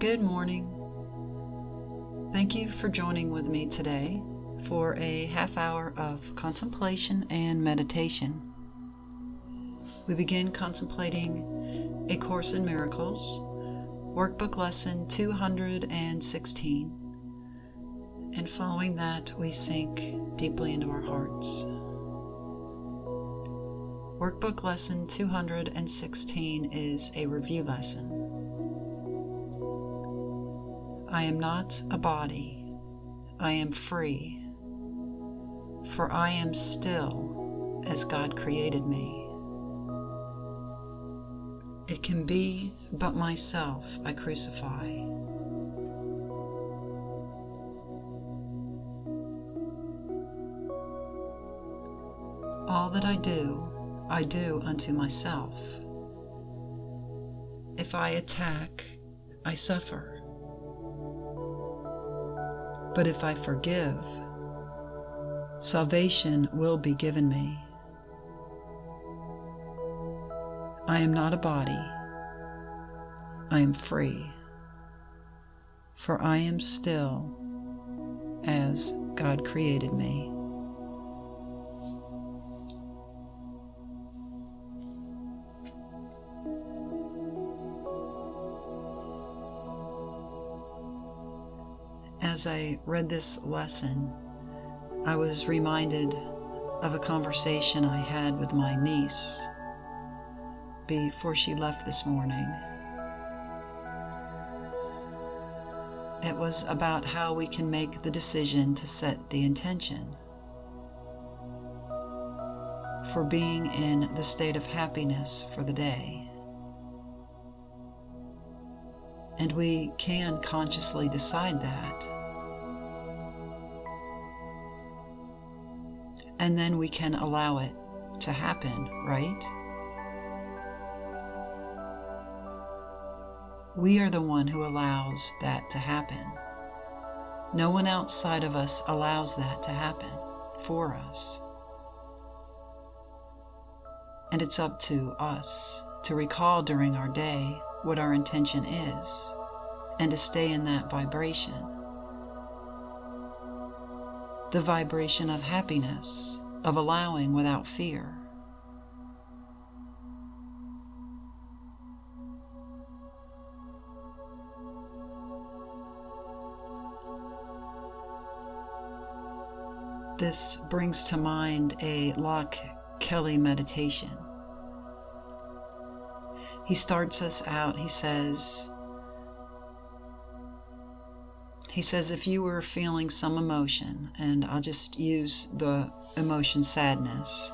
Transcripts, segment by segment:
Good morning. Thank you for joining with me today for a half hour of contemplation and meditation. We begin contemplating A Course in Miracles, Workbook Lesson 216, and following that we sink deeply into our hearts. Workbook Lesson 216 is a review lesson. I am not a body, I am free, for I am still as God created me. It can be but myself I crucify. All that I do unto myself. If I attack, I suffer. But if I forgive, salvation will be given me. I am not a body, I am free, for I am still as God created me. As I read this lesson, I was reminded of a conversation I had with my niece before she left this morning. It was about how we can make the decision to set the intention for being in the state of happiness for the day. And we can consciously decide that. And then we can allow it to happen, right? We are the one who allows that to happen. No one outside of us allows that to happen for us. And it's up to us to recall during our day what our intention is and to stay in that vibration. The vibration of happiness, of allowing without fear. This brings to mind a Locke Kelly meditation. He starts us out, he says, if you were feeling some emotion, and I'll just use the emotion sadness.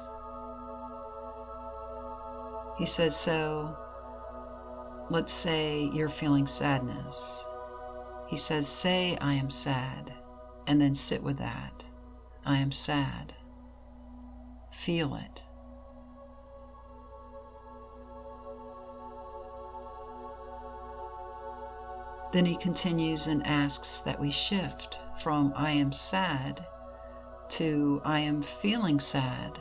He says, so let's say you're feeling sadness. He says, say I am sad, and then sit with that. I am sad. Feel it. Then he continues and asks that we shift from I am sad to I am feeling sad,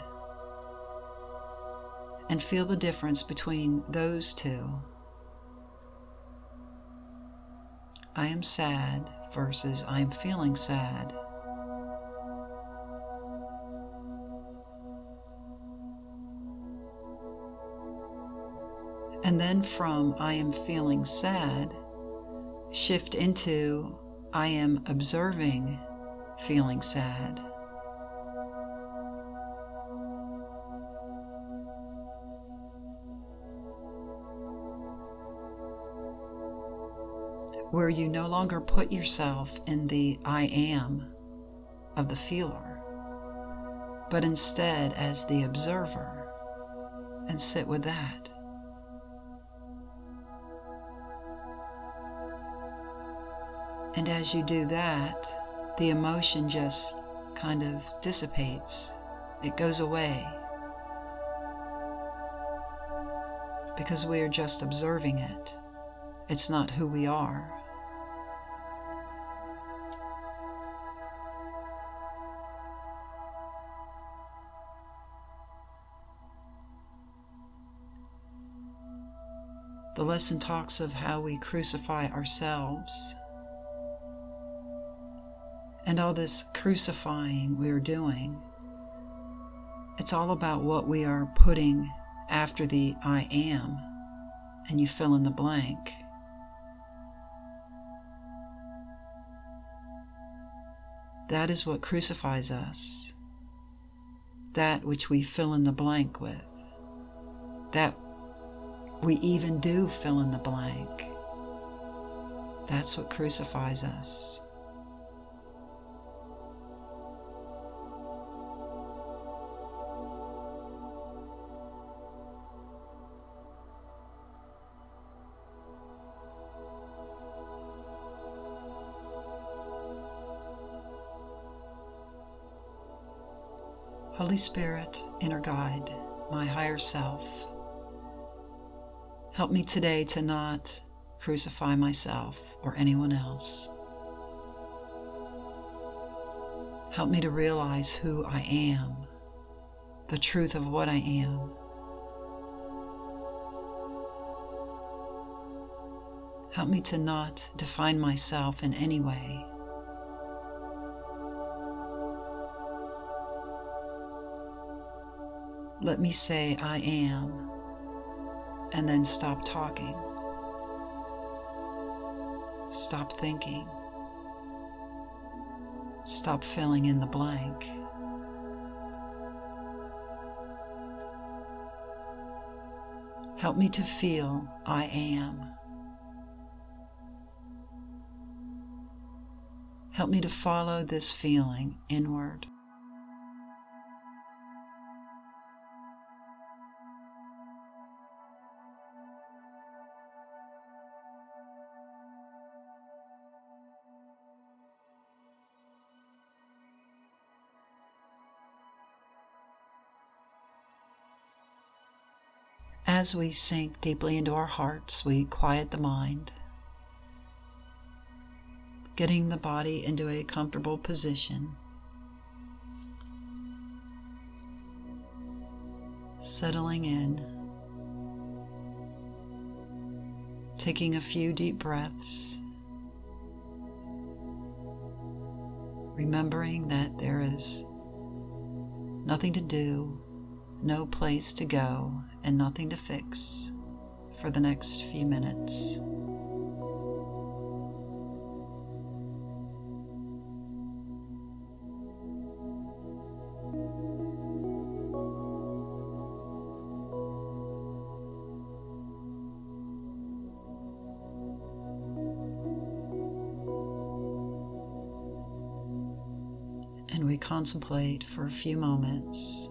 and feel the difference between those two. I am sad versus I am feeling sad. And then from I am feeling sad, shift into I am observing feeling sad. Where you no longer put yourself in the I am of the feeler, but instead as the observer, and sit with that. And as you do that, the emotion just kind of dissipates. It goes away. Because we are just observing it. It's not who we are. The lesson talks of how we crucify ourselves. And all this crucifying we're doing, it's all about what we are putting after the I am, and you fill in the blank. That is what crucifies us. That which we fill in the blank with. That we even do fill in the blank. That's what crucifies us. Holy Spirit, inner guide, my higher self, help me today to not crucify myself or anyone else. Help me to realize who I am, the truth of what I am. Help me to not define myself in any way. Let me say I am, and then stop talking. Stop thinking. Stop filling in the blank. Help me to feel I am. Help me to follow this feeling inward. As we sink deeply into our hearts, we quiet the mind, getting the body into a comfortable position, settling in, taking a few deep breaths, remembering that there is nothing to do, no place to go, and nothing to fix for the next few minutes. And we contemplate for a few moments.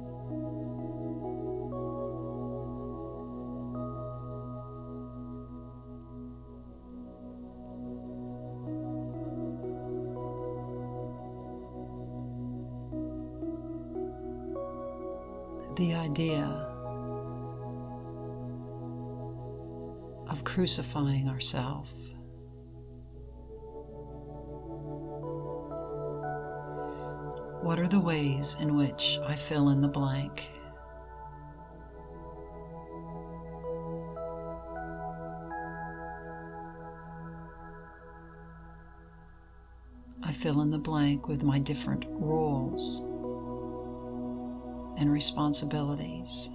The idea of crucifying ourselves. What are the ways in which I fill in the blank? I fill in the blank with my different roles and responsibilities.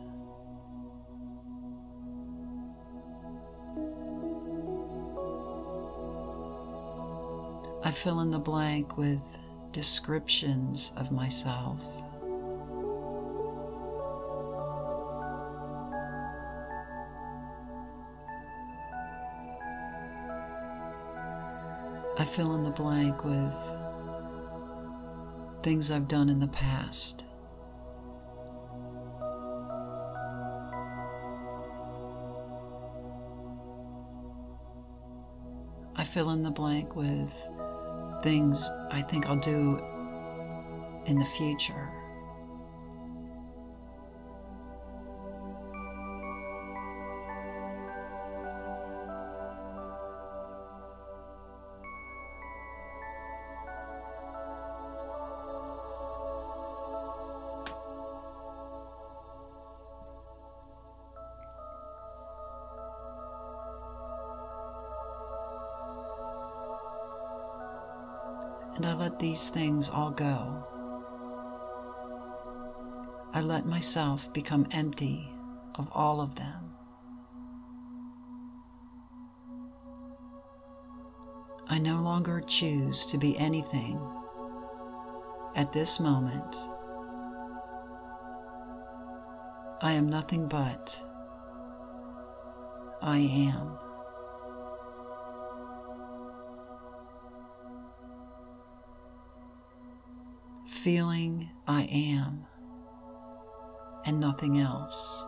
I fill in the blank with descriptions of myself. I fill in the blank with things I've done in the past. I fill in the blank with things I think I'll do in the future. and I let these things all go. I let myself become empty of all of them. I no longer choose to be anything at this moment. I am nothing but I am. Feeling I am and nothing else.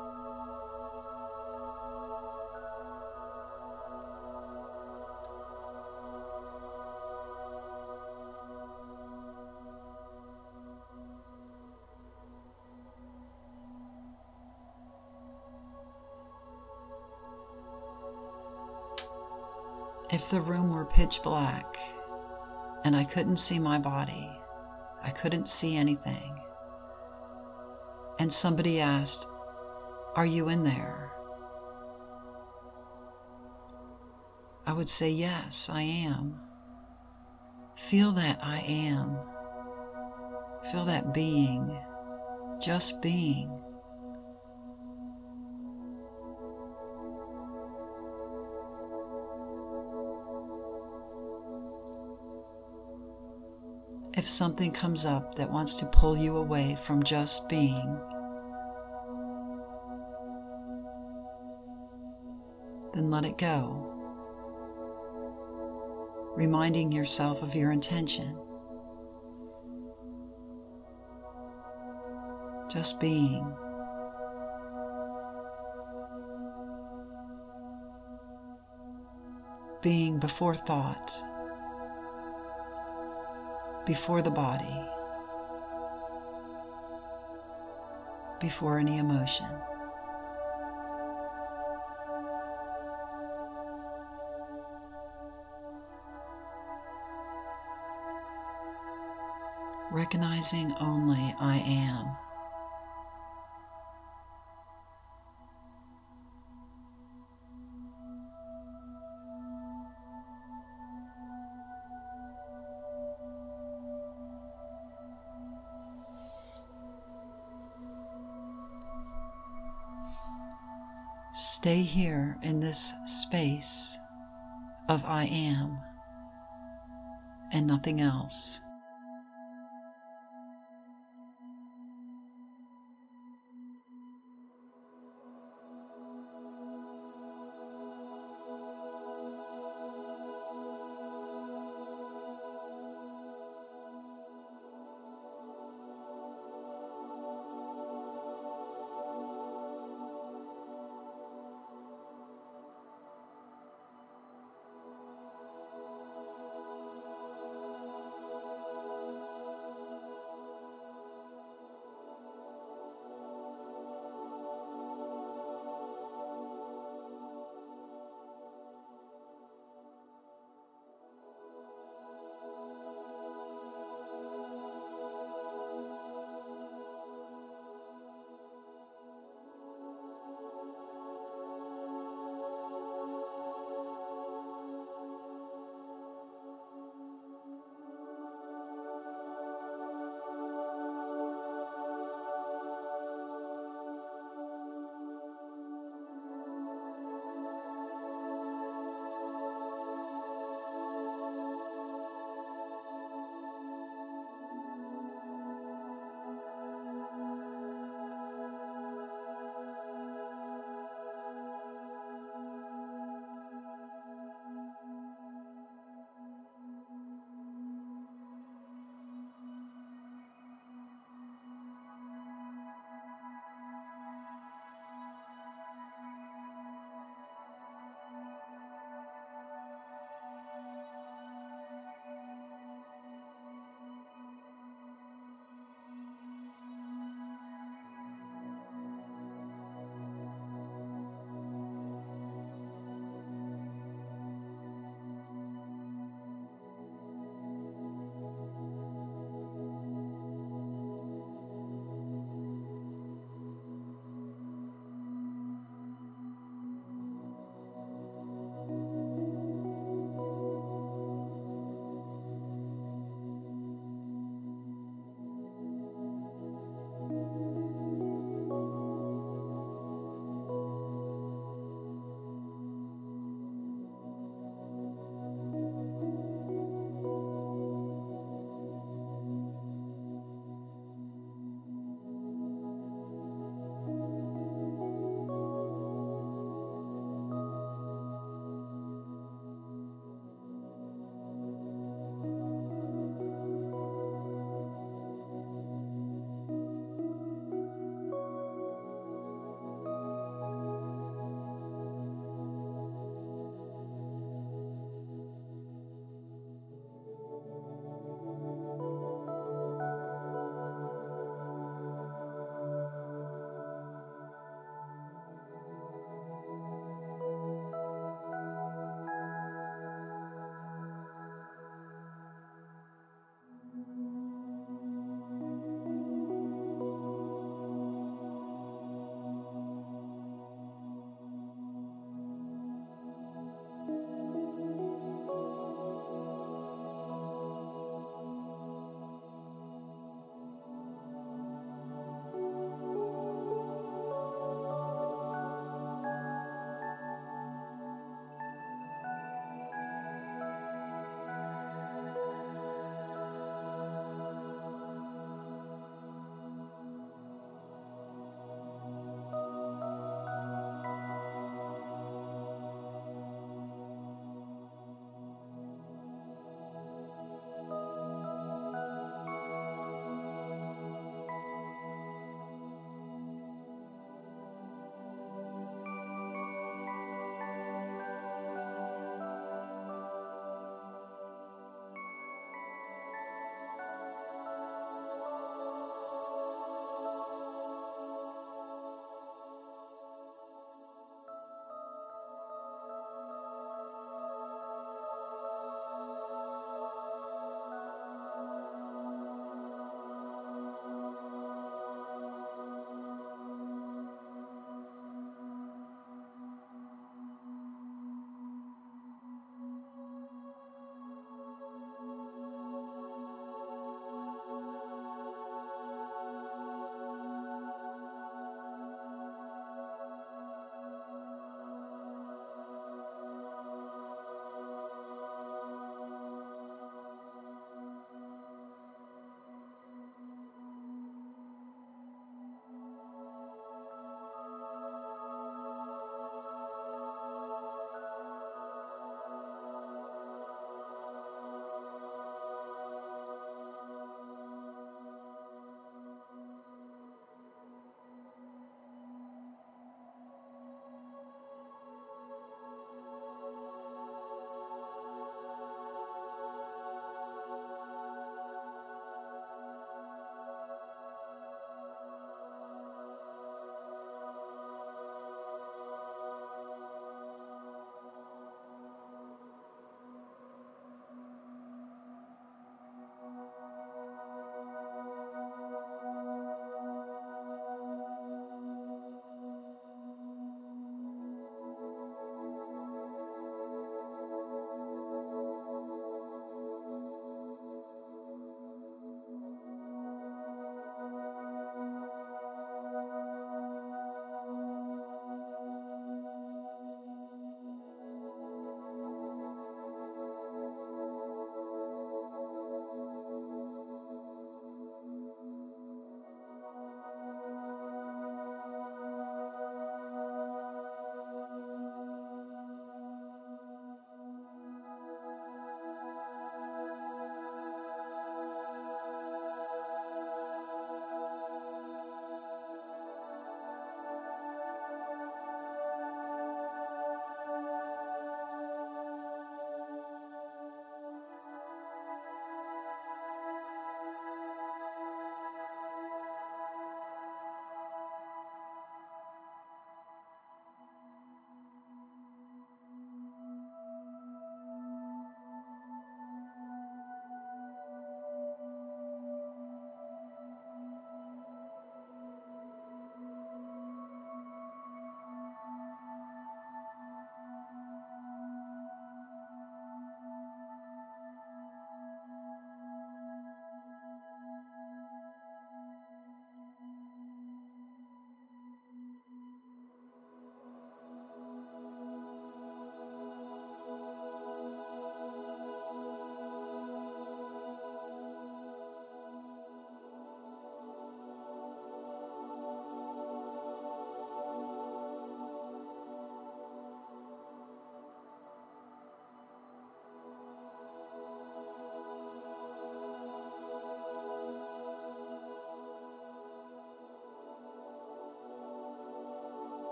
If the room were pitch black and I couldn't see my body, I couldn't see anything, and somebody asked, "Are you in there?" I would say, "Yes, I am." Feel that I am. Feel that being, just being. If something comes up that wants to pull you away from just being, then let it go, reminding yourself of your intention. Just being. Being before thought, before the body, before any emotion. Recognizing only I am. Stay here in this space of I am and nothing else.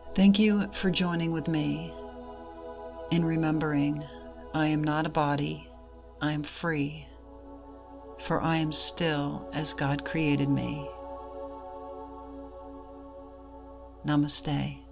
Thank you for joining with me in remembering I am not a body, I am free, for I am still as God created me. Namaste.